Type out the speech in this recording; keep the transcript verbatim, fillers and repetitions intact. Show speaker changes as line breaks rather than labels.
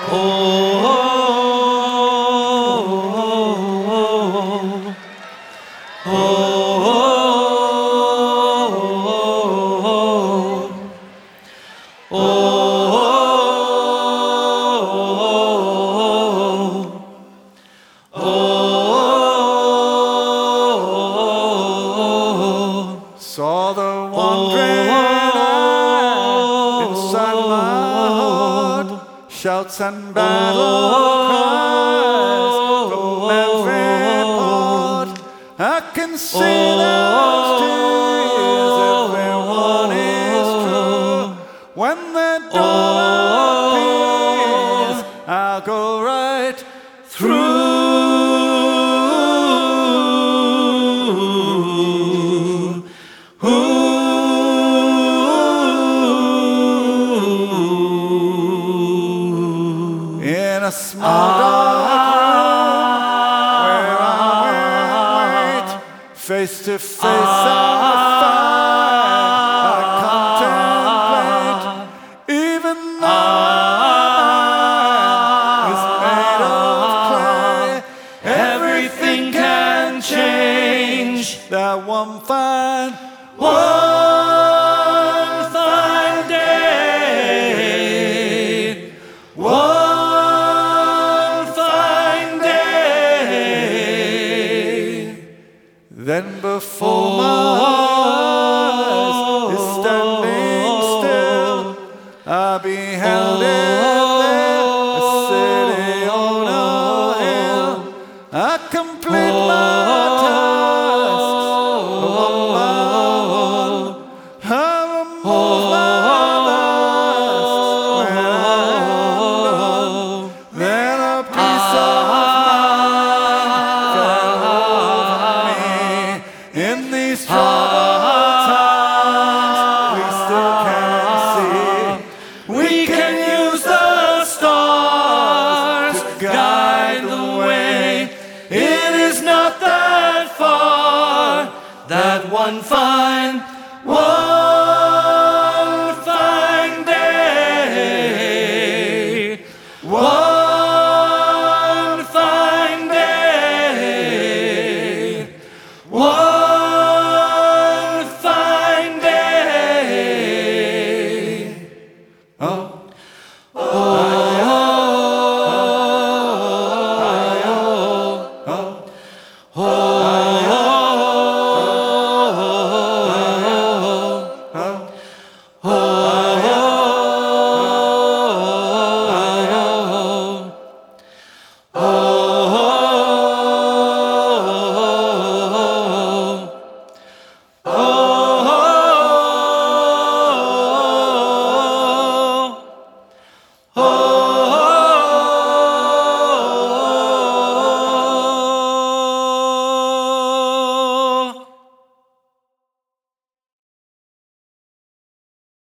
Saw the wandering eye inside my heart, shouts and battle cries from every part. I can see those tears, everyone is true. When the dawn appears, I'll go right through. In a small dark room where I wait, face to face I find, I contemplate. Even though my mind is made of clay, everything can change. That one fine, one fine day, one then before my eyes is standing still, I beheld it there, a city on a hill. I complete my tasks one by one. I remove my masks when I'm done. Then a piece of in these troubled times, we still can see. We can use the stars to guide the way. It is not that far, that one fine